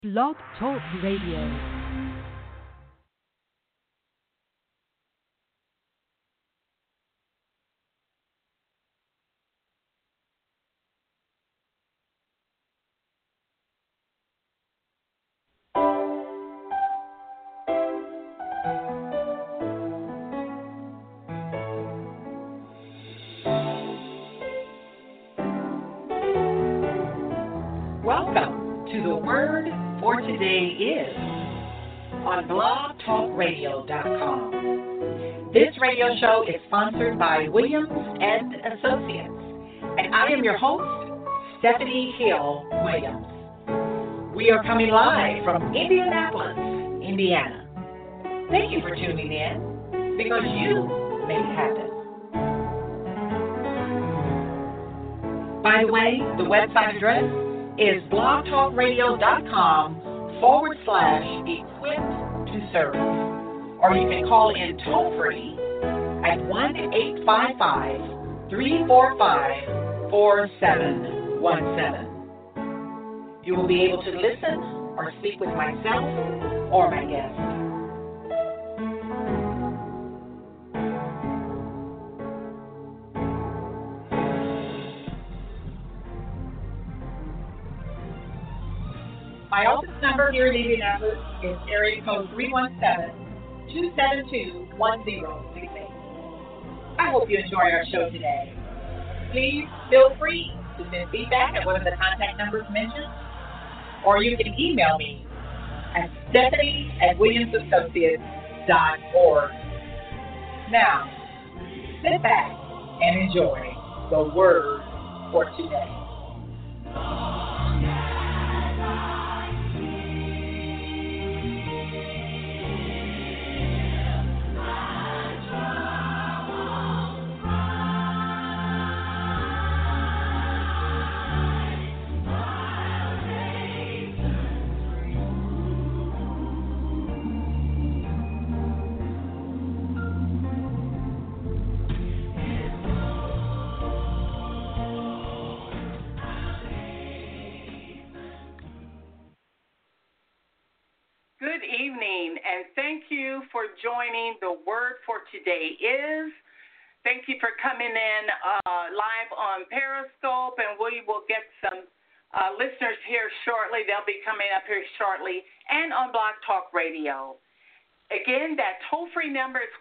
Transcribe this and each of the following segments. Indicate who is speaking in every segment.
Speaker 1: Blog Talk Radio.
Speaker 2: Welcome to The Word for Today Is on blogtalkradio.com. This radio show is sponsored by Williams and Associates, and I am your host, Stephanie Hill Williams. We are coming live from Indianapolis, Indiana. Thank you for tuning in because you made it happen. By the way, the website address is blogtalkradio.com/equipped to serve. Or you can call in toll free at 1-855-345-4717. You will be able to listen or speak with myself or my guest. My office number here in Indianapolis is area code 317-272-1068. I hope you enjoy our show today. Please feel free to send feedback at one of the contact numbers mentioned, or you can email me at stephanie@williamsassociates.org. Now, sit back and enjoy the Word for Today. Good evening, and thank you for joining The Word for Today Is. Thank you for coming in live on Periscope, and we will get some listeners here shortly. They'll be coming up here shortly, and on Blog Talk Radio. Again, that toll-free number is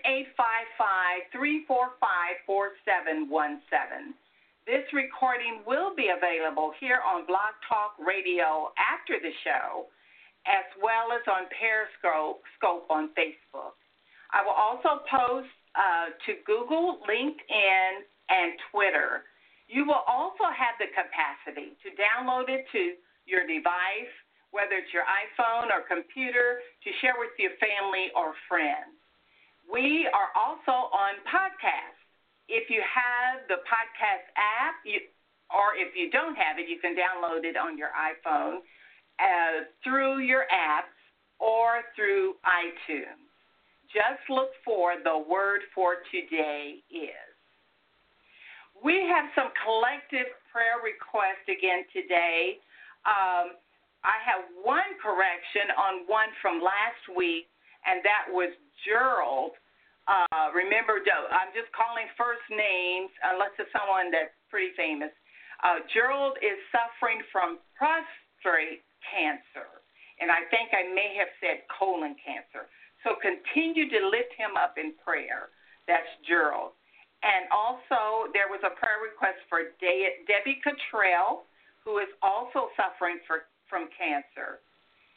Speaker 2: 1-855-345-4717. This recording will be available here on Blog Talk Radio after the show, as well as on Periscope on Facebook. I will also post to Google, LinkedIn, and Twitter. You will also have the capacity to download it to your device, whether it's your iPhone or computer, to share with your family or friends. We are also on podcast. If you have the podcast app, or if you don't have it, you can download it on your iPhone through your apps or through iTunes. Just look for The Word for Today Is. We have some collective prayer requests again today. I have one correction on one from last week, and that was Gerald. Remember, I'm just calling first names unless it's someone that's pretty famous. Gerald is suffering from prostate cancer, and I think I may have said colon cancer. So continue to lift him up in prayer. That's Gerald. And also there was a prayer request for Debbie Cottrell, who is also suffering from cancer.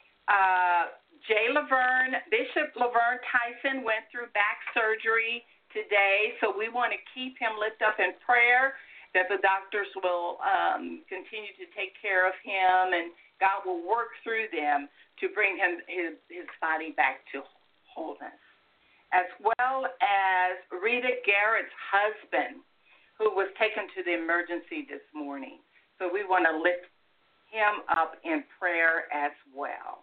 Speaker 2: Bishop Laverne Tyson went through back surgery today, so we want to keep him lifted up in prayer, that the doctors will continue to take care of him, and God will work through them to bring him his body back to wholeness. As well as Rita Garrett's husband, who was taken to the emergency this morning. So we want to lift him up in prayer as well.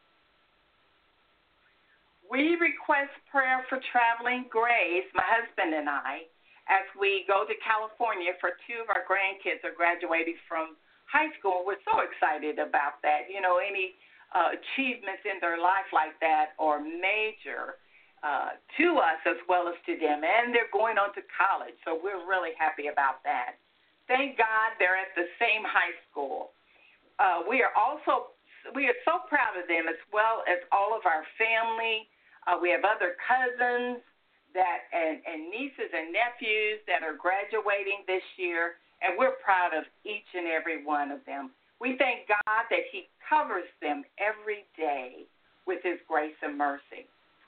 Speaker 2: We request prayer for traveling Grace, my husband and I, as we go to California for two of our grandkids are graduating from high school. We're so excited about that. You know, any achievements in their life like that are major to us as well as to them, and they're going on to college, so we're really happy about that. Thank God they're at the same high school. We are so proud of them, as well as all of our family. We have other cousins and nieces and nephews that are graduating this year, and we're proud of each and every one of them. We thank God that He covers them every day with His grace and mercy.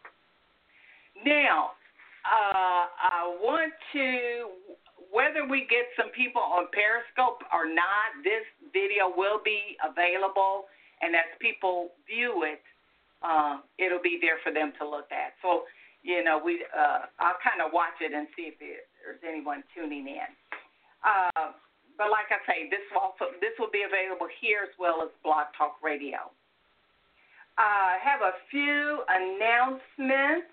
Speaker 2: Now, I want to, whether we get some people on Periscope or not, this video will be available, and as people view it, it'll be there for them to look at. So, I'll kind of watch it and see if there's anyone tuning in. But like I say, this will be available here as well as Blog Talk Radio. I have a few announcements.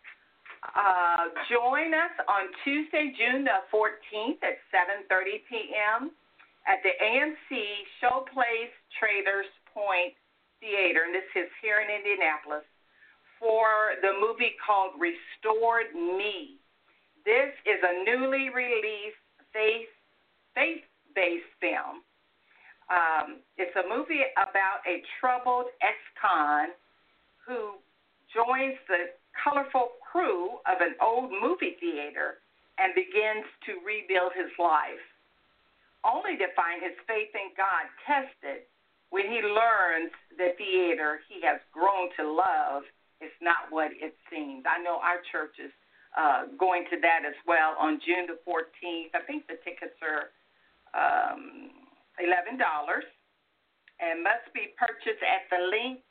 Speaker 2: Join us on Tuesday, June the 14th at 7:30 p.m. at the AMC Showplace Traders Point Theater, and this is here in Indianapolis, for the movie called Restored Me. This is a newly released faith-based film. It's a movie about a troubled ex-con who joins the colorful crew of an old movie theater and begins to rebuild his life, only to find his faith in God tested when he learns the theater he has grown to love is not what it seems. I know our church is going to that as well on June the 14th. I think the tickets are $11 and must be purchased at the link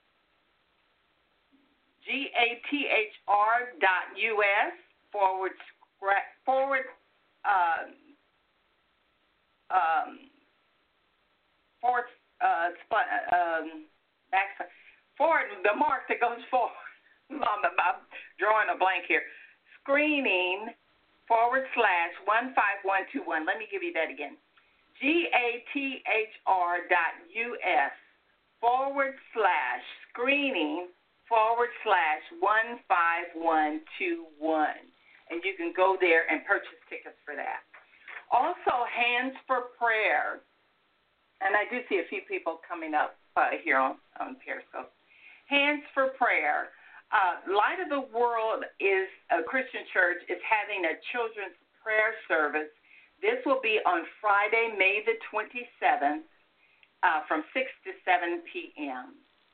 Speaker 2: forward the mark that goes forward. I'm drawing a blank here. Screening /15121. Let me give you that again. GATHR.US/screening /15121. And you can go there and purchase tickets for that. Also, Hands for Prayer. And I do see a few people coming up here on Periscope. Hands for Prayer. Light of the World is a Christian church is having a children's prayer service. This will be on Friday, May the 27th, from 6 to 7 p.m.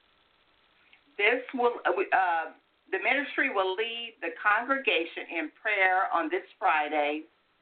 Speaker 2: This will the ministry will lead the congregation in prayer on this Friday.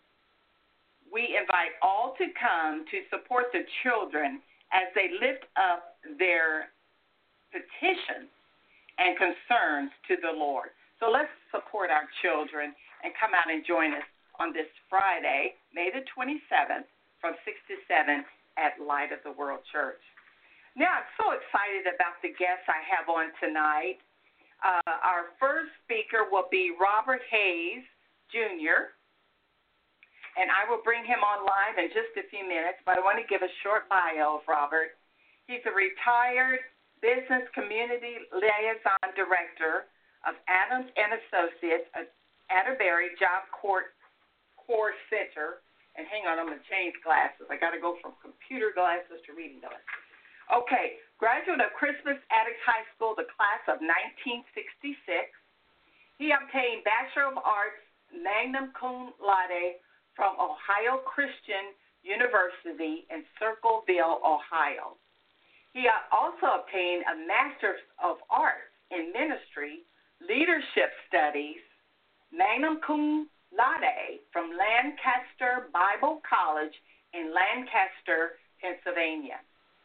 Speaker 2: We invite all to come to support the children as they lift up their petitions and concerns to the Lord. So let's support our children and come out and join us on this Friday, May the 27th, from 6 to 7 at Light of the World Church. Now, I'm so excited about the guests I have on tonight. Our first speaker will be Robert Hayes, Jr., and I will bring him on live in just a few minutes, but I want to give a short bio of Robert. He's a retired business community liaison director of Adams and Associates at Atterbury Job Corps Center. And hang on, I'm going to change glasses. I got to go from computer glasses to reading glasses. Okay, graduate of Crispus Attucks High School, the class of 1966. He obtained Bachelor of Arts, magna cum laude, from Ohio Christian University in Circleville, Ohio. He also obtained a Master's of Arts in Ministry, Leadership Studies, magna cum laude from Lancaster Bible College in Lancaster, Pennsylvania.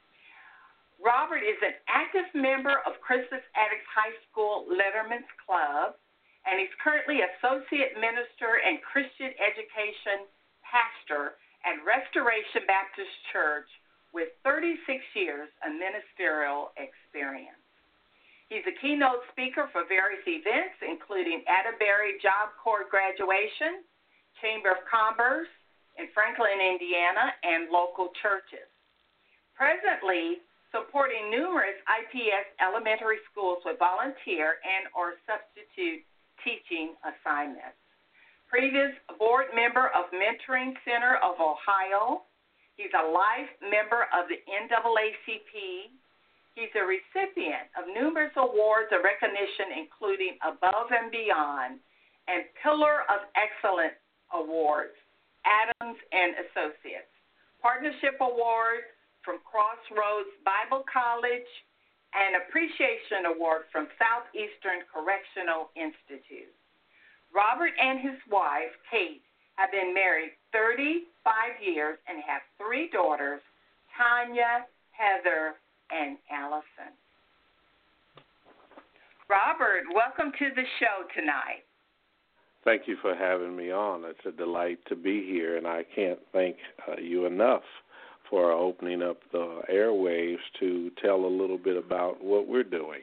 Speaker 2: Robert is an active member of Crispus Attucks High School Letterman's Club, and he's currently Associate Minister and Christian Education Pastor at Restoration Baptist Church with 36 years of ministerial experience. He's a keynote speaker for various events, including Atterbury Job Corps graduation, Chamber of Commerce in Franklin, Indiana, and local churches. Presently, supporting numerous IPS elementary schools with volunteer and or substitute teaching assignments. Previous board member of Mentoring Center of Ohio. He's a life member of the NAACP. He's a recipient of numerous awards of recognition, including Above and Beyond and Pillar of Excellence Awards, Adams and Associates, Partnership Award from Crossroads Bible College, and Appreciation Award from Southeastern Correctional Institute. Robert and his wife, Kate, have been married 35 years and have 3 daughters, Tanya, Heather, and Allison. Robert, welcome to the show tonight.
Speaker 3: Thank you for having me on. It's a delight to be here, and I can't thank you enough for opening up the airwaves to tell a little bit about what we're doing.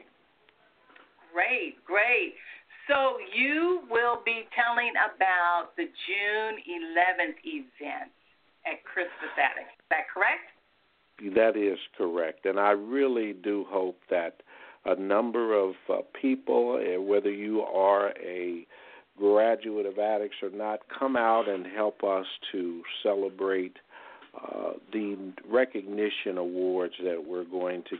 Speaker 2: Great, great. So you will be telling about the June 11th event at Christmas Attic. Is that correct?
Speaker 3: That is correct, and I really do hope that a number of people, whether you are a graduate of Addicts or not, come out and help us to celebrate the recognition awards that we're going to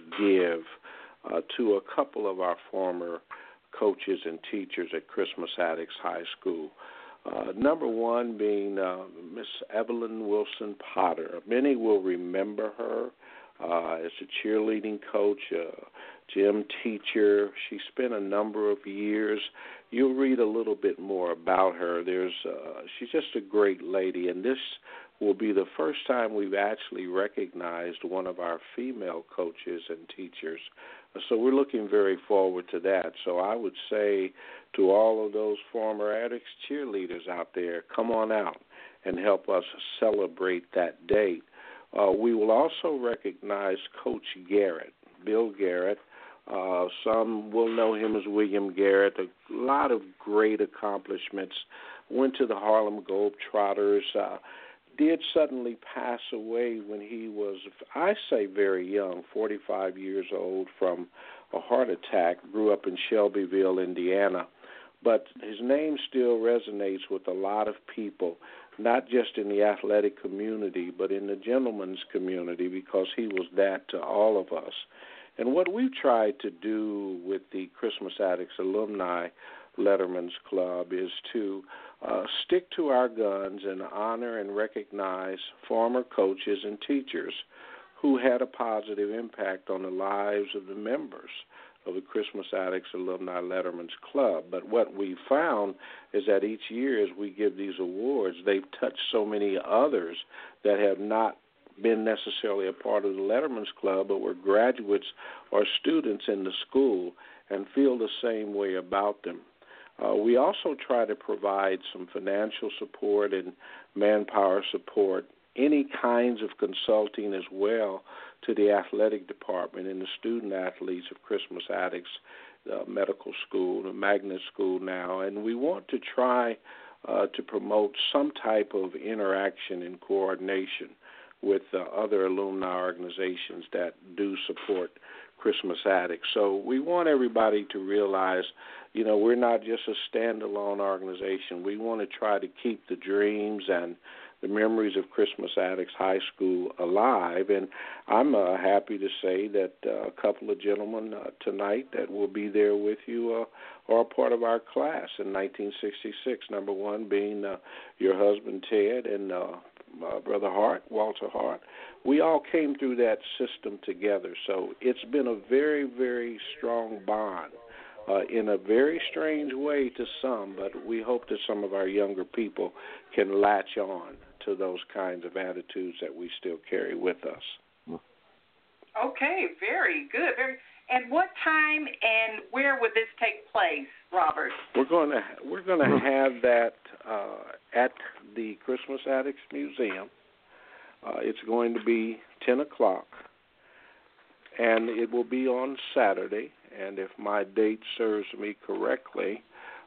Speaker 3: give to a couple of our former coaches and teachers at Christmas Addicts High School. Number one being Miss Evelyn Wilson Potter. Many will remember her as a cheerleading coach, gym teacher. She spent a number of years. You'll read a little bit more about her. She's just a great lady, and this will be the first time we've actually recognized one of our female coaches and teachers. So we're looking very forward to that. So I would say to all of those former Addicts cheerleaders out there, come on out and help us celebrate that date. We will also recognize Coach Garrett, Bill Garrett. Some will know him as William Garrett. A lot of great accomplishments. Went to the Harlem Globetrotters. Did suddenly pass away when he was, I say, very young, 45 years old, from a heart attack. Grew up in Shelbyville, Indiana. But his name still resonates with a lot of people, not just in the athletic community, but in the gentleman's community, because he was that to all of us. And what we've tried to do with the Christmas Addicts Alumni Letterman's Club is to stick to our guns and honor and recognize former coaches and teachers who had a positive impact on the lives of the members of the Christmas Addicts Alumni Letterman's Club. But what we found is that each year as we give these awards, they've touched so many others that have not been necessarily a part of the Letterman's Club, but were graduates or students in the school and feel the same way about them. We also try to provide some financial support and manpower support, any kinds of consulting as well to the athletic department and the student athletes of Christmas Addicts Medical School, the Magnet School now. And we want to try to promote some type of interaction and coordination with other alumni organizations that do support Christmas Addicts. So we want everybody to realize, we're not just a standalone organization. We want to try to keep the dreams and the memories of Christmas Addicts High School alive. And I'm happy to say that a couple of gentlemen tonight that will be there with you are a part of our class in 1966, number one being your husband, Ted, and Brother Hart, Walter Hart. We all came through that system together. So it's been a very, very strong bond in a very strange way to some, but we hope that some of our younger people can latch on to those kinds of attitudes that we still carry with us.
Speaker 2: Okay, very good. And what time and where would this take place, Robert?
Speaker 3: We're going to have that at the Christmas Addicts Museum. It's going to be 10 o'clock, and it will be on Saturday. And if my date serves me correctly,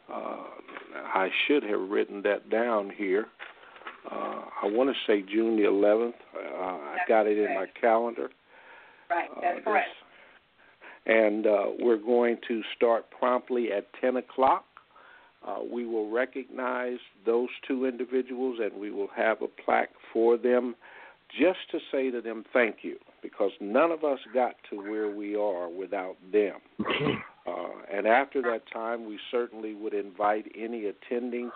Speaker 3: I should have written that down here. I want to say June the 11th. I got it in my calendar.
Speaker 2: Right, that's correct.
Speaker 3: And we're going to start promptly at 10 o'clock. We will recognize those two individuals, and we will have a plaque for them just to say to them thank you, because none of us got to where we are without them. And after that time, we certainly would invite any attending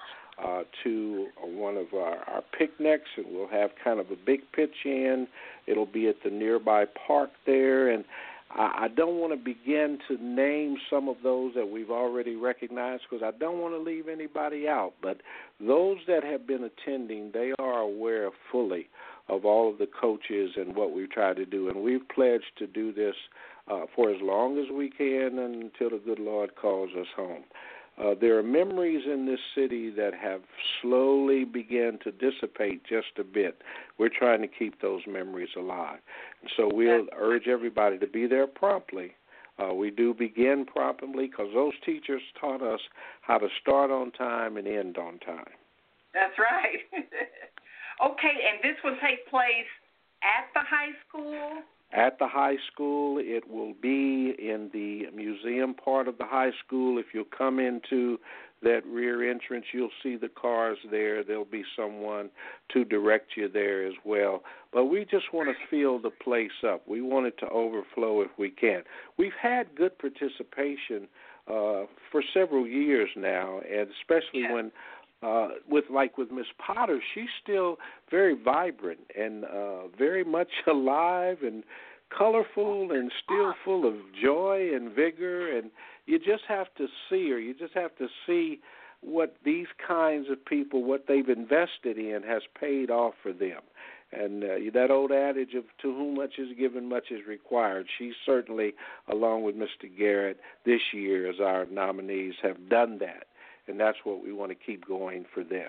Speaker 3: to one of our picnics, and we'll have kind of a big pitch-in. It'll be at the nearby park there, and I don't want to begin to name some of those that we've already recognized because I don't want to leave anybody out. But those that have been attending, they are aware fully of all of the coaches and what we try to do. And we've pledged to do this for as long as we can until the good Lord calls us home. There are memories in this city that have slowly begun to dissipate just a bit. We're trying to keep those memories alive. And so we'll urge everybody to be there promptly. We do begin promptly because those teachers taught us how to start on time and end on time.
Speaker 2: That's right. Okay, and this will take place at the high school?
Speaker 3: At the high school. It will be in the museum part of the high school. If you'll come into that rear entrance, you'll see the cars there. There'll be someone to direct you there as well. But we just want to fill the place up. We want it to overflow if we can. We've had good participation for several years now, and especially when with Miss Potter, she's still very vibrant and very much alive and colorful and still full of joy and vigor. And you just have to see her. You just have to see what these kinds of people, what they've invested in, has paid off for them. And that old adage of to whom much is given, much is required. She certainly, along with Mr. Garrett, this year as our nominees, have done that. And that's what we want to keep going for them.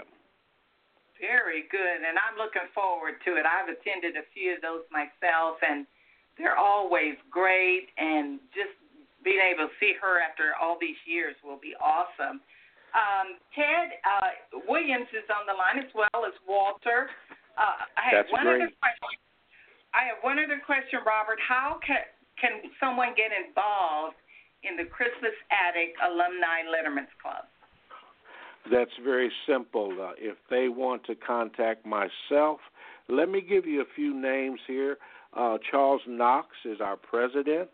Speaker 2: Very good, and I'm looking forward to it. I've attended a few of those myself, and they're always great, and just being able to see her after all these years will be awesome. Ted Williams is on the line as well as Walter. I have one other question, Robert. How can someone get involved in the Christmas Attic Alumni Letterman's Club?
Speaker 3: That's very simple. If they want to contact myself, let me give you a few names here. Charles Knox is our president.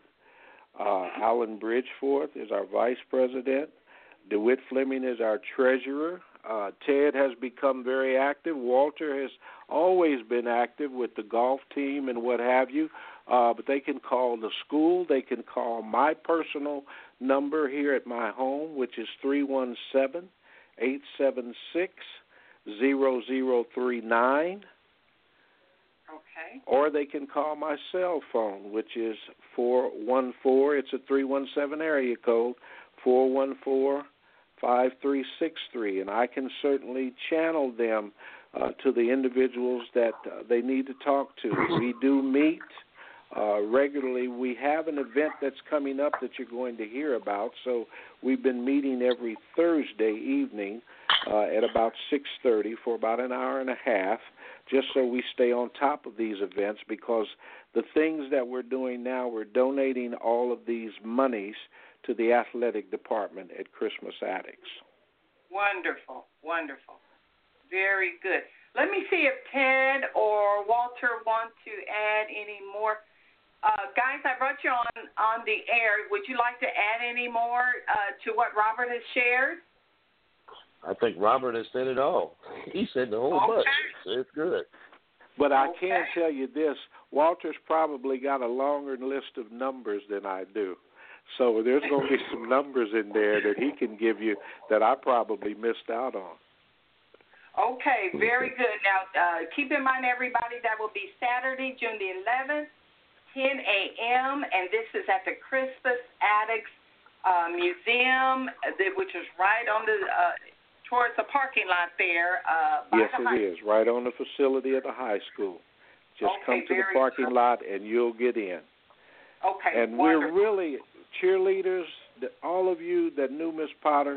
Speaker 3: Alan Bridgeforth is our vice president. DeWitt Fleming is our treasurer. Ted has become very active. Walter has always been active with the golf team and what have you. But they can call the school. They can call my personal number here at my home, which is 317-876-0039,
Speaker 2: Okay.
Speaker 3: Or they can call my cell phone, which is 414, it's a 317 area code, 414-5363, and I can certainly channel them to the individuals that they need to talk to. We do meet regularly. We have an event that's coming up that you're going to hear about, so we've been meeting every Thursday evening at about 6:30 for about an hour and a half, just so we stay on top of these events, because the things that we're doing now, we're donating all of these monies to the athletic department at Christmas Attics.
Speaker 2: Wonderful, wonderful. Very good. Let me see if Ted or Walter want to add any more. Guys, I brought you on the air. Would you like to add any more to what Robert has shared?
Speaker 4: I think Robert has said it all. He said the whole bunch. So it's good.
Speaker 3: But I can tell you this, Walter's probably got a longer list of numbers than I do. So there's going to be some numbers in there that he can give you that I probably missed out on.
Speaker 2: Okay, very good. Now, keep in mind, everybody, that will be Saturday, June the 11th, 10 a.m., and this is at the Christmas Attics Museum, which is right on the towards the parking lot there.
Speaker 3: Yes, it is, right on the facility of the high school. Just come to the parking lot, and you'll get in.
Speaker 2: Okay,
Speaker 3: and
Speaker 2: wonderful.
Speaker 3: We're really cheerleaders. All of you that knew Miss Potter,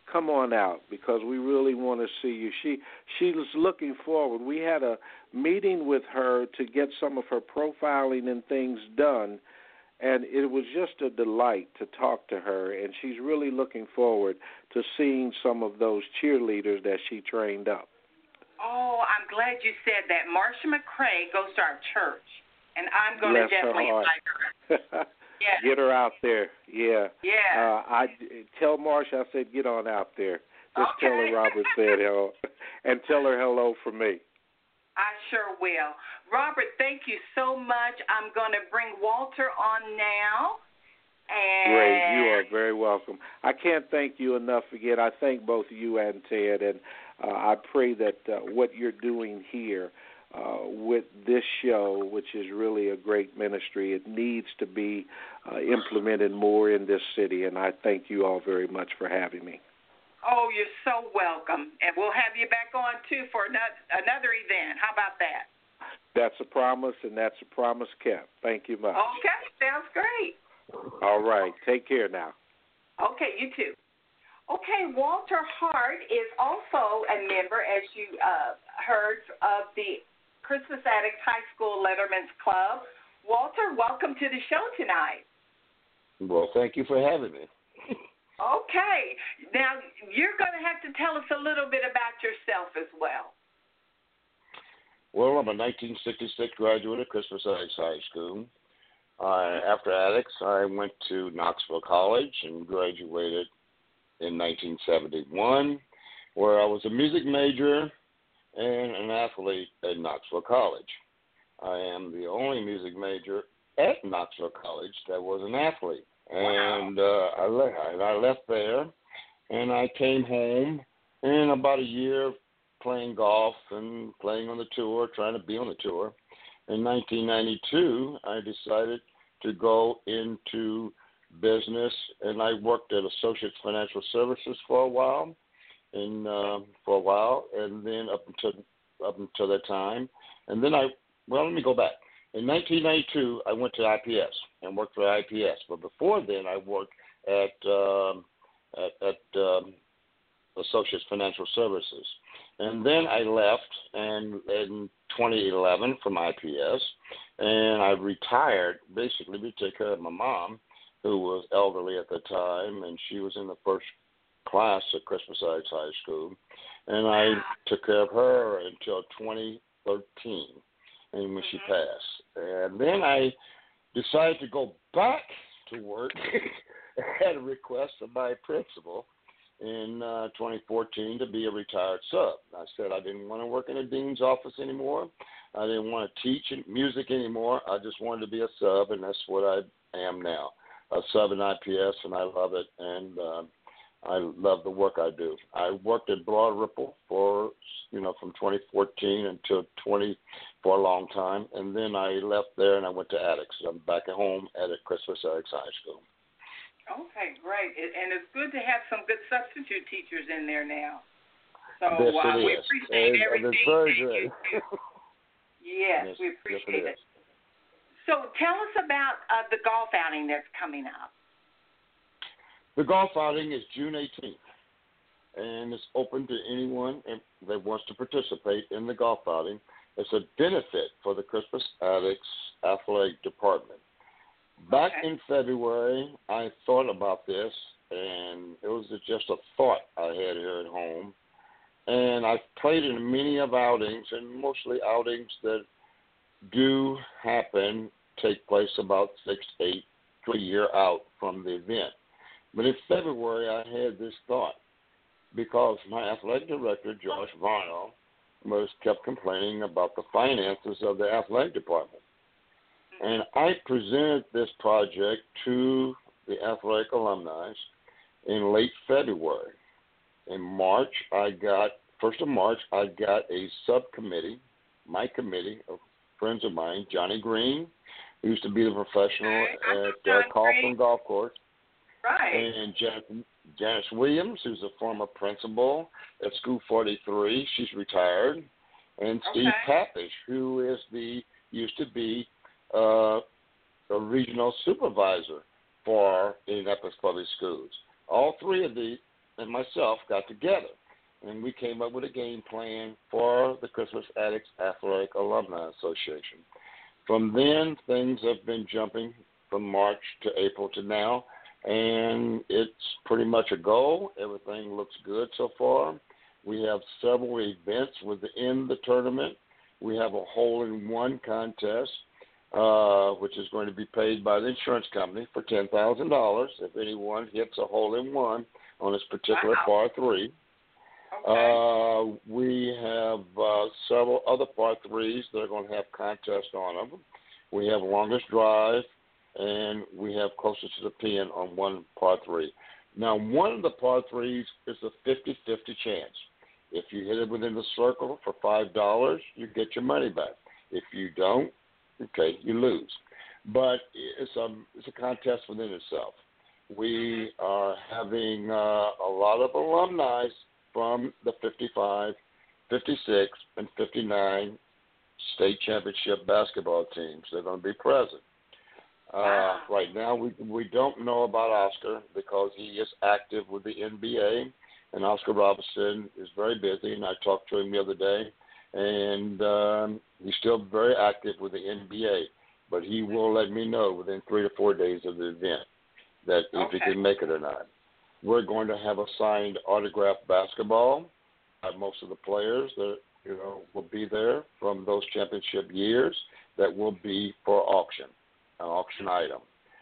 Speaker 3: come on out because we really want to see you. She was looking forward. We had a meeting with her to get some of her profiling and things done, and it was just a delight to talk to her, and she's really looking forward to seeing some of those cheerleaders that she trained up.
Speaker 2: Oh, I'm glad you said that. Marsha McCray goes to our church, and I'm going to definitely invite her. Yes.
Speaker 3: Get her out there. Yeah.
Speaker 2: Yeah.
Speaker 3: I tell Marsha I said get on out there. Just
Speaker 2: okay.
Speaker 3: tell her Robert said hello, and tell her hello from me.
Speaker 2: I sure will. Robert, thank you so much. I'm going to bring Walter on now. And
Speaker 3: Great. You are very welcome. I can't thank you enough again. I thank both you and Ted, and I pray that what you're doing here with this show, which is really a great ministry, it needs to be implemented more in this city, and I thank you all very much for having me.
Speaker 2: Oh, you're so welcome, and we'll have you back on, too, for another event. How about that?
Speaker 3: That's a promise, and that's a promise kept. Thank you much.
Speaker 2: Okay, sounds great.
Speaker 3: All right, take care now.
Speaker 2: Okay, you too. Okay, Walter Hart is also a member, as you heard, of the Christmas Addicts High School Letterman's Club. Walter, welcome to the show tonight.
Speaker 4: Well, thank you for having me.
Speaker 2: Okay. Now, you're going to have to tell us a little bit about yourself as well.
Speaker 4: Well, I'm a 1966 graduate of Christmas Addicts High School. After Addicts, I went to Knoxville College and graduated in 1971, where I was a music major and an athlete at Knoxville College. I am the only music major at Knoxville College that was an athlete. And I left there, and I came home in about a year playing golf and playing on the tour, trying to be on the tour. In 1992, I decided to go into business, and I worked at Associates Financial Services for a while, and then up until that time, and then let me go back. In 1992, I went to IPS and worked for IPS, but before then, I worked at Associates Financial Services, and then I left in 2011 from IPS, and I retired basically to take care of my mom, who was elderly at the time, and she was in the first class at Christmas Addicts High School, and I took care of her until 2013, and when she passed. And then I decided to go back to work at a request of my principal in 2014 to be a retired sub. I said I didn't want to work in a dean's office anymore. I didn't want to teach music anymore. I just wanted to be a sub, and that's what I am now, a sub in IPS, and I love it, and I love the work I do. I worked at Broad Ripple for, from 2014 until for a long time, and then I left there and I went to Addicts. I'm back at home at Christmas Addicts High School.
Speaker 2: Okay, great. And it's good to have some good substitute teachers in there now. So
Speaker 4: yes,
Speaker 2: we appreciate everything.
Speaker 4: It's very good.
Speaker 2: Yes, we appreciate it. So tell us about the golf outing that's coming up.
Speaker 4: The golf outing is June 18th, and it's open to anyone that wants to participate in the golf outing. It's a benefit for the Christmas Addicts Athletic Department. Back in February, I thought about this, and it was just a thought I had here at home. And I've played in many of outings, and mostly outings that do happen, take place about 6 to 8 to a year out from the event. But in February, I had this thought because my athletic director, Josh Varno, kept complaining about the finances of the athletic department. And I presented this project to the athletic alumni in late February. In March, 1st of March, I got a subcommittee, my committee of friends of mine, Johnny Green, who used to be the professional at Carlton Golf Course.
Speaker 2: Right.
Speaker 4: And Janice Williams, who's a former principal at School 43. She's retired. And Steve Pappish, who used to be a regional supervisor for Indianapolis Public Schools. All three of and myself got together, and we came up with a game plan for the Christmas Addicts Athletic Alumni Association. From then, things have been jumping from March to April to now, and it's pretty much a goal. Everything looks good so far. We have several events within the tournament. We have a hole-in-one contest, which is going to be paid by the insurance company for $10,000 if anyone hits a hole-in-one on this particular par 3.
Speaker 2: Okay.
Speaker 4: We have several other par 3s that are going to have contests on them. We have longest drive, and we have closest to the pin on one par 3. Now, one of the par 3s is a 50-50 chance. If you hit it within the circle for $5, you get your money back. If you don't, okay, you lose. But it's a contest within itself. We are having a lot of alumni from the 55, 56, and 59 state championship basketball teams. They're going to be present. Right now, we don't know about Oscar because he is active with the NBA, and Oscar Robinson is very busy, and I talked to him the other day, and he's still very active with the NBA, but he will let me know within 3 to 4 days of the event that if he can make it or not. We're going to have a signed autographed basketball by most of the players that will be there from those championship years that will be for auction, an auction item.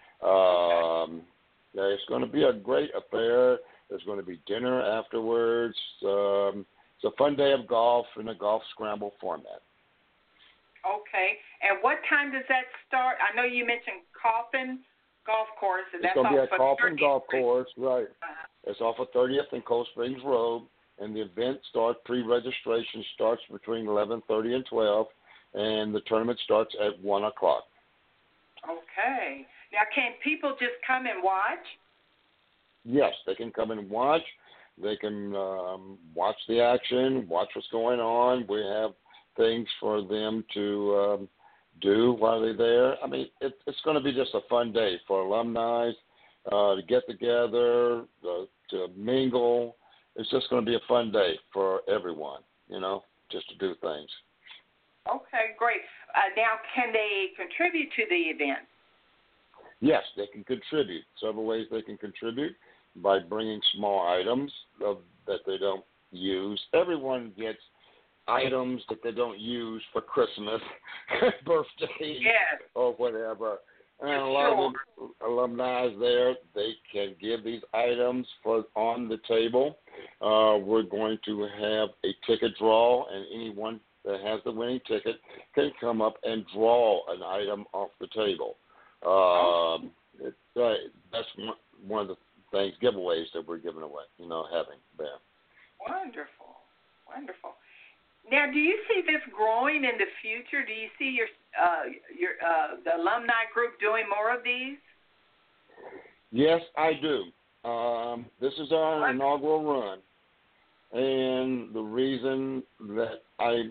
Speaker 4: It's going to be a great affair. There's going to be dinner afterwards. It's a fun day of golf in a golf scramble format.
Speaker 2: Okay. And what time does that start? I know you mentioned Coffin Golf Course.
Speaker 4: It's going to be at Coffin Golf Course, right. It's off of 30th and Cold Springs Road, and the event starts, pre-registration starts between 11:30 and 12, and the tournament starts at 1 o'clock.
Speaker 2: Okay. Now, can people just come and watch?
Speaker 4: Yes, they can come and watch. They can watch the action, watch what's going on. We have things for them to do while they're there. I mean, it's going to be just a fun day for alumni to get together, to mingle. It's just going to be a fun day for everyone, just to do things.
Speaker 2: Okay, great. Now, can they contribute to the event?
Speaker 4: Yes, they can contribute. Several ways they can contribute: by bringing small items that they don't use. Everyone gets items that they don't use for Christmas, birthday, or whatever. And a lot of alumni there, they can give these items on the table. We're going to have a ticket draw, and anyone that has the winning ticket can come up and draw an item off the table. That's one of the things, giveaways that we're giving away, having there.
Speaker 2: Wonderful. Now, do you see this growing in the future? Do you see the alumni group doing more of these?
Speaker 4: Yes, I do. This is our inaugural run, and the reason that I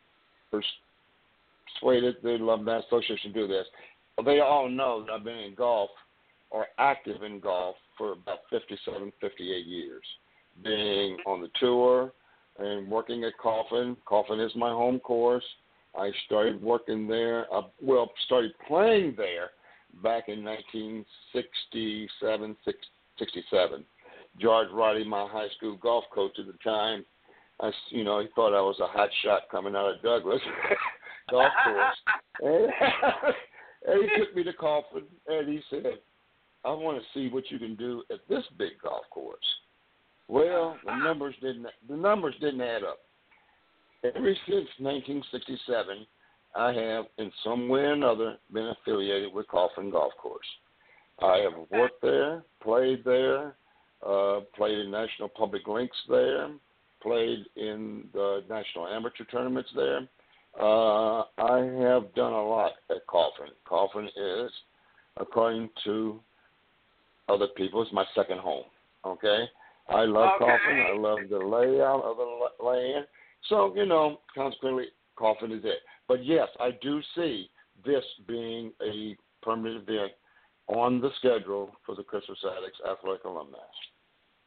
Speaker 4: persuaded the Alumni Association to do this, they all know that I've been in golf or active in golf for about 57, 58 years, being on the tour and working at Coffin. Coffin is my home course. I started working there, started playing there back in 1967, 67. George Roddy, my high school golf coach at the time, he thought I was a hot shot coming out of Douglas golf course. And he took me to Coffin, and he said, I want to see what you can do at this big golf course. Well, the numbers didn't add up. Ever since 1967, I have, in some way or another, been affiliated with Coffin Golf Course. I have worked there, played there, played in National Public Links there, played in the National Amateur Tournaments there. I have done a lot at Coffin. Coffin is, according to other people, it's my second home, okay? I love Coffin. I love the layout of the land. So, consequently, Coffin is it. But, yes, I do see this being a permanent event on the schedule for the Christmas Addicts Athletic Alumni.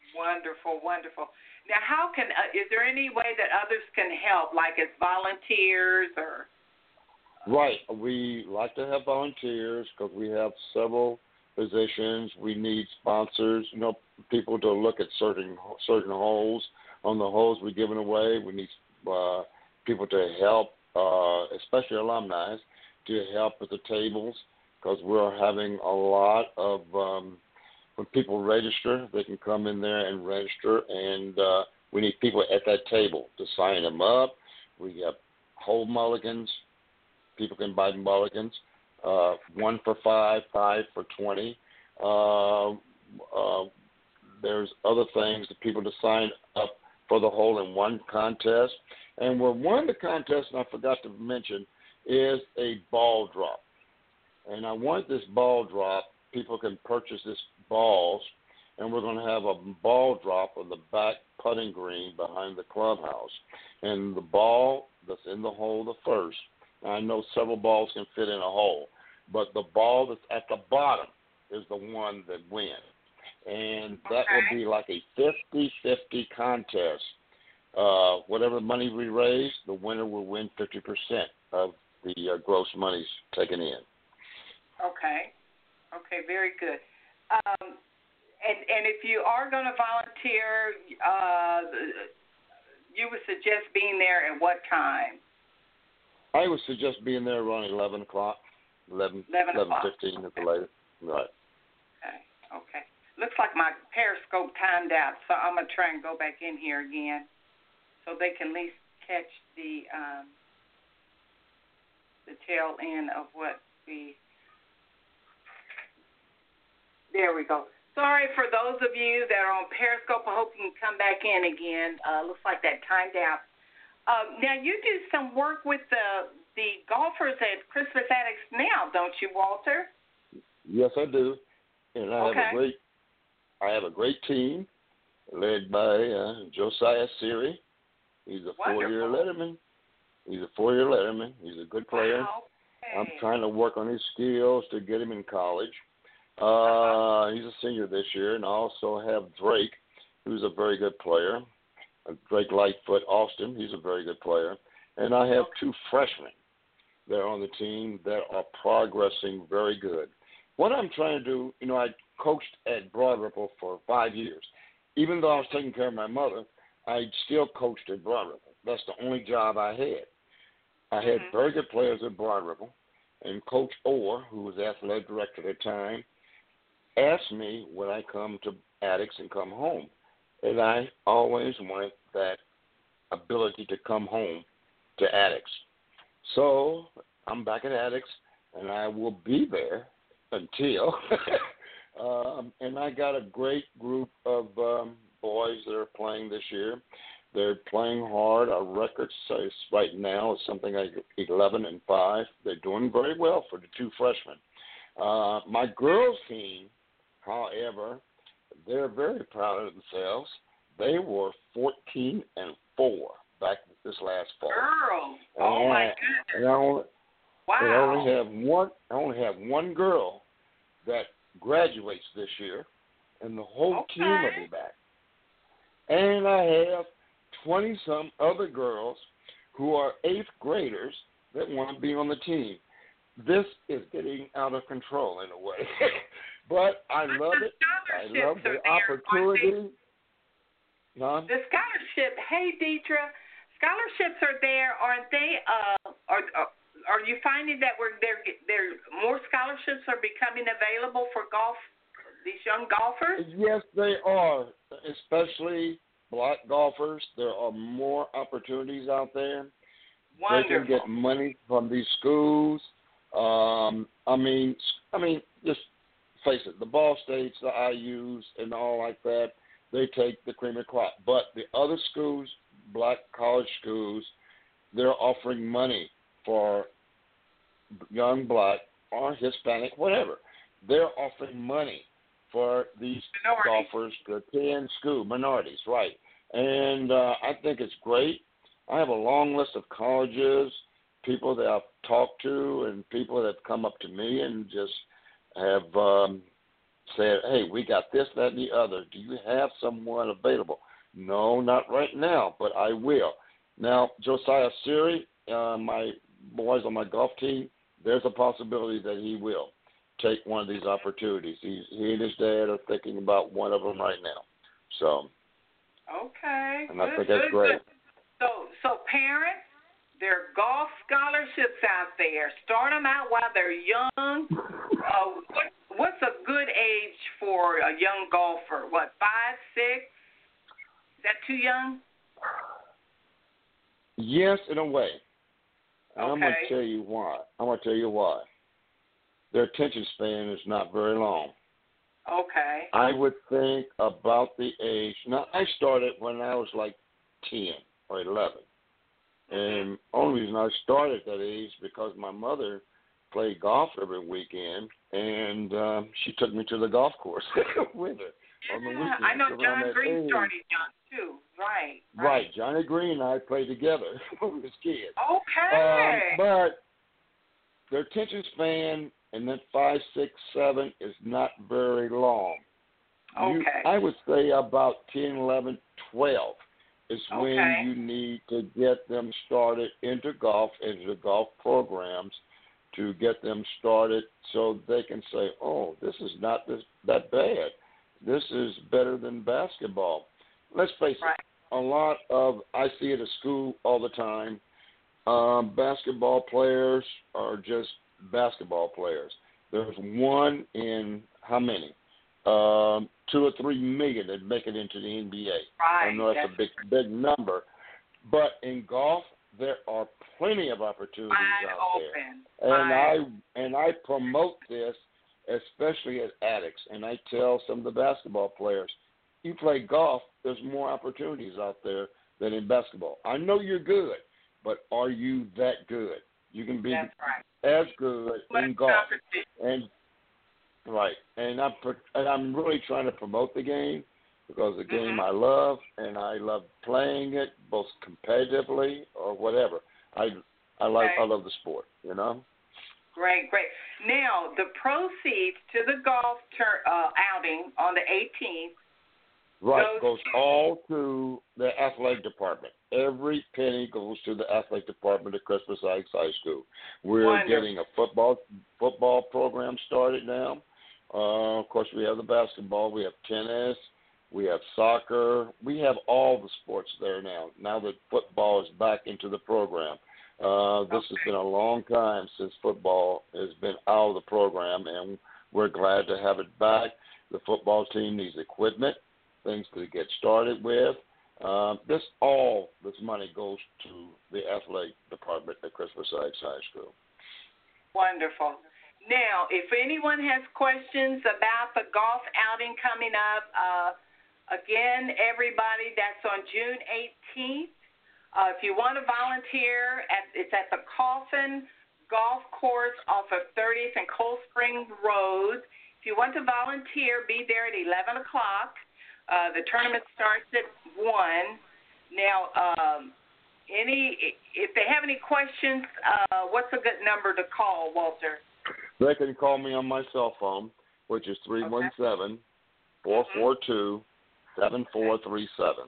Speaker 2: Wonderful, wonderful. Now, how can is there any way that others can help, like as volunteers or?
Speaker 4: Right. We like to have volunteers because we have several positions. We need sponsors, people to look at certain holes. On the holes we're giving away, we need people to help, especially alumni, to help with the tables because we're having a lot of when people register, they can come in there and register, and we need people at that table to sign them up. We have whole mulligans. People can buy mulligans, 1 for $5, 5 for $20. There's other things that people to sign up for the hole-in-one contest. And we're one of the contests, and I forgot to mention, is a ball drop. And I want this ball drop. People can purchase this balls, and we're going to have a ball drop on the back putting green behind the clubhouse. And the ball that's in the hole, the first, I know several balls can fit in a hole, but the ball that's at the bottom is the one that wins. And that will be like a 50-50 contest. Whatever money we raise, the winner will win 50% of the gross monies taken in.
Speaker 2: Okay. Okay, very good. And if you are going to volunteer, you would suggest being there at what time?
Speaker 4: I would suggest being there around 11 o'clock, 11:15 at the latest. Right.
Speaker 2: Okay. Looks like my Periscope timed out, so I'm going to try and go back in here again so they can at least catch the tail end of what we... There we go. Sorry for those of you that are on Periscope. I hope you can come back in again. Looks like that timed out. Now, you do some work with the golfers at Crispus Attucks now, don't you, Walter?
Speaker 4: Yes, I do. And I have a great team led by Josiah Siri. He's a four-year letterman. He's a good player.
Speaker 2: Wow. Okay.
Speaker 4: I'm trying to work on his skills to get him in college. He's a senior this year, and I also have Drake, who's a very good player. Drake Lightfoot Austin, he's a very good player. And I have two freshmen that are on the team that are progressing very good. What I'm trying to do, I coached at Broad Ripple for 5 years. Even though I was taking care of my mother, I still coached at Broad Ripple. That's the only job I had. I had very good players at Broad Ripple, and Coach Orr, who was athletic director at the time, asked me would I come to Attucks and come home. And I always wanted that ability to come home to Attucks. So I'm back at Attucks, and I will be there until. And I got a great group of boys that are playing this year. They're playing hard. Our record says right now is something like 11-5. They're doing very well for the two freshmen. My girls' team, however, they're very proud of themselves. They were 14-4 back this last fall.
Speaker 2: Girls, oh my goodness!
Speaker 4: I only have one girl that graduates this year, and the whole team will be back. And I have 20-some other girls who are 8th graders that want to be on the team. This is getting out of control in a way. But I love it. I love the opportunity. The
Speaker 2: scholarship, hey, Deidre, scholarships are there, aren't they? Are you finding that there more scholarships are becoming available for golf, these young golfers?
Speaker 4: Yes, they are, especially black golfers. There are more opportunities out there.
Speaker 2: Wonderful.
Speaker 4: They can get money from these schools. I mean, just face it, the Ball States, the IUs, and all like that, they take the cream of the crop. But the other schools, black college schools, they're offering money for young black or Hispanic, whatever. They're offering money for these golfers to attend school, minorities, right. And I think it's great. I have a long list of colleges, people that I've talked to, and people that have come up to me and just have said, hey, we got this, that, and the other. Do you have someone available? No, not right now, but I will. Now, Josiah Siri, my boys on my golf team, there's a possibility that he will take one of these opportunities. He and his dad are thinking about one of them right now. So,
Speaker 2: okay.
Speaker 4: And I think that's great.
Speaker 2: Good. So parents, there are golf scholarships out there. Start them out while they're young. What's a good age for a young golfer? What, 5, 6? Is that too young?
Speaker 4: Yes, in a way. And
Speaker 2: Okay.
Speaker 4: I'm going to tell you why. Their attention span is not very long.
Speaker 2: Okay.
Speaker 4: I would think about the age. Now, I started when I was like 10 or 11. And only reason I started at that age because my mother played golf every weekend, and she took me to the golf course with her on the weekend.
Speaker 2: I know John Green started young, too. Right.
Speaker 4: Johnny Green and I played together when we was kids.
Speaker 2: Okay.
Speaker 4: But their attention span in that 5, 6, 7 is not very long.
Speaker 2: Okay.
Speaker 4: I would say about 10, 11, 12 is when you need to get them started into golf programs to get them started so they can say, oh, this is not that bad. This is better than basketball. Let's face it, I see it at school all the time. Basketball players are just basketball players. There's one in how many? 2 or 3 million that make it into the NBA.
Speaker 2: Right.
Speaker 4: I know that's a big number. But in golf, there are plenty of opportunities out there. And I promote this, especially at Addicts. And I tell some of the basketball players, you play golf, there's more opportunities out there than in basketball. I know you're good, but are you that good? You can be as good in golf. And I'm really trying to promote the game because the game I love, and I love playing it both competitively or whatever. I love the sport, you know.
Speaker 2: Great. Now, the proceeds to the golf outing on the 18th
Speaker 4: goes all to the athletic department. Every penny goes to the athletic department at Crispus Attucks High School. We're getting a football program started now. Of course, we have the basketball, we have tennis, we have soccer. We have all the sports there now. Now that football is back into the program. This has been a long time since football has been out of the program, and we're glad to have it back. The football team needs equipment, things to get started with. This money goes to the athletic department at Crispus Attucks High School.
Speaker 2: Wonderful. Now, if anyone has questions about the golf outing coming up, again, everybody, that's on June 18th. If you want to volunteer, it's at the Coffin Golf Course off of 30th and Cold Spring Road. If you want to volunteer, be there at 11 o'clock. The tournament starts at 1. Now, if they have any questions, what's a good number to call, Walter?
Speaker 4: They can call me on my cell phone, which is 317-442-7437. 7437.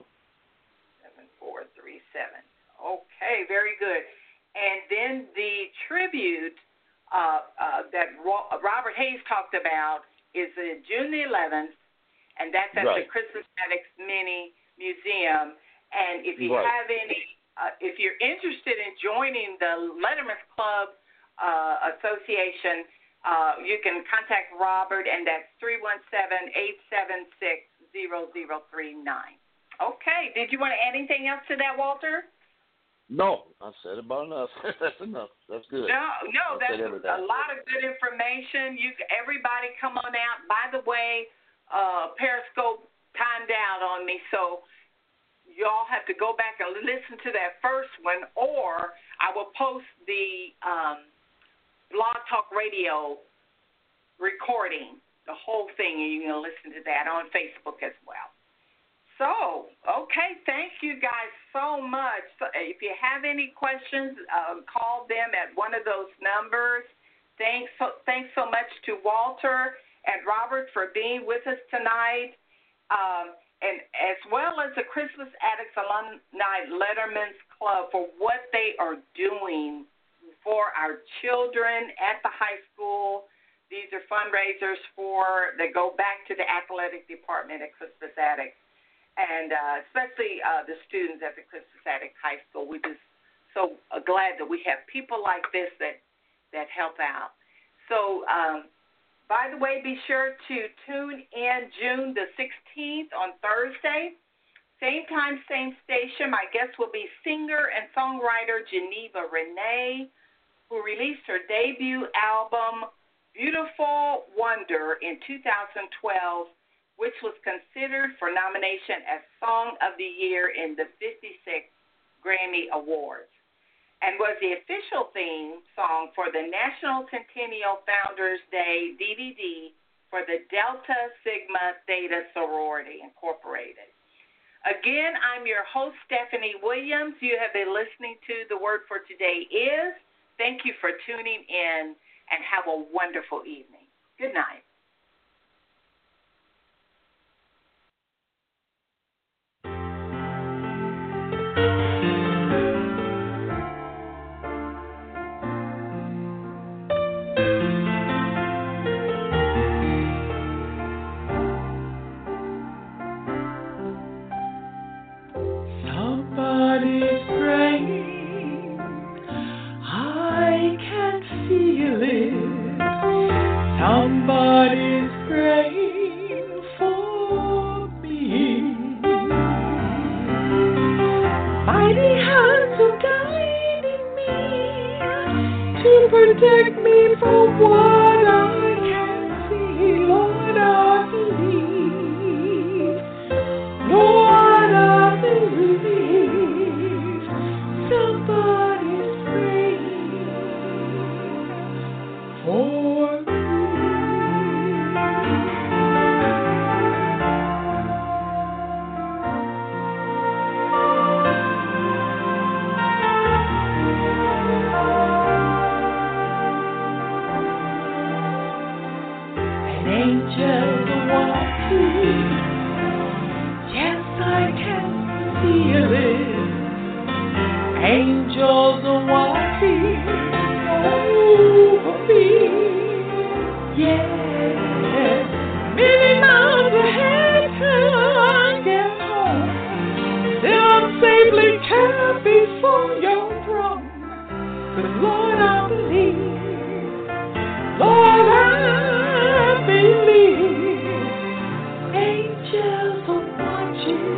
Speaker 2: Okay, very good. And then the tribute that Robert Hayes talked about is June the 11th, and that's at the Crispus Attucks Mini Museum. And if you have any, if you're interested in joining the Letterman's Club Association, you can contact Robert, and that's 317-876-0039. Okay. Did you want to add anything else to that, Walter?
Speaker 4: No, I've said about enough. That's enough. That's good.
Speaker 2: No, that's a lot of good information. Everybody come on out. By the way, Periscope timed out on me, so y'all have to go back and listen to that first one, or I will post the Blog Talk Radio recording, the whole thing, and you can listen to that on Facebook as well. So, okay, thank you guys so much. So if you have any questions, call them at one of those numbers. Thanks so much to Walter and Robert for being with us tonight, and as well as the Christmas Addicts Alumni Letterman's Club for what they are doing for our children at the high school. These are fundraisers that go back to the athletic department at Crispus Attucks, and especially the students at the Crispus Attucks High School. We're just so glad that we have people like this that help out. So, by the way, be sure to tune in June the 16th on Thursday. Same time, same station. My guest will be singer and songwriter Geneva Renee, who released her debut album, Beautiful Wonder, in 2012, which was considered for nomination as Song of the Year in the 56th Grammy Awards, and was the official theme song for the National Centennial Founders Day DVD for the Delta Sigma Theta Sorority Incorporated. Again, I'm your host, Stephanie Williams. You have been listening to The Word for Today Is. Thank you for tuning in, and have a wonderful evening. Good night.
Speaker 5: Somebody's praying, I can feel it. Somebody's praying for me. Mighty hands are guiding me to protect me from what I can see. Lord, I believe. Lord, I believe. Somebody's praying for me. An angel walking, yes, I can feel it. Angels are watching over me, yeah. Many miles ahead till I get home, till I'm safely kept before your throne. 'Cause Lord, I believe, Lord, I believe, angels are watching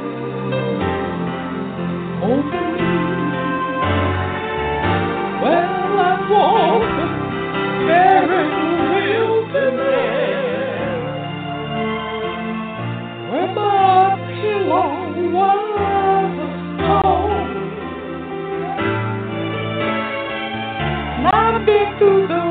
Speaker 5: over me. Well, I walk the barren wilderness, where my pillow was a stone. And I've been through the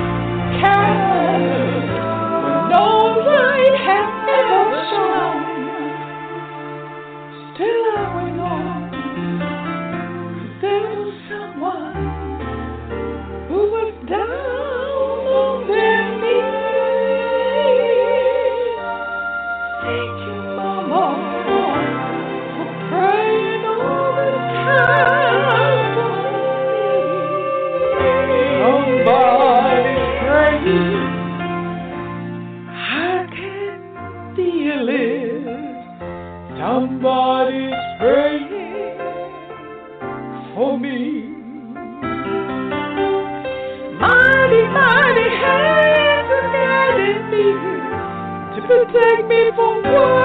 Speaker 5: chasm where no light has ever shone. Still I went on. There was someone who was down on their knees. Thank you, Mama, for praying all the time for me. Somebody's praying, I can feel it. Somebody's praying for me. Mighty, mighty hands are guiding me to protect me from what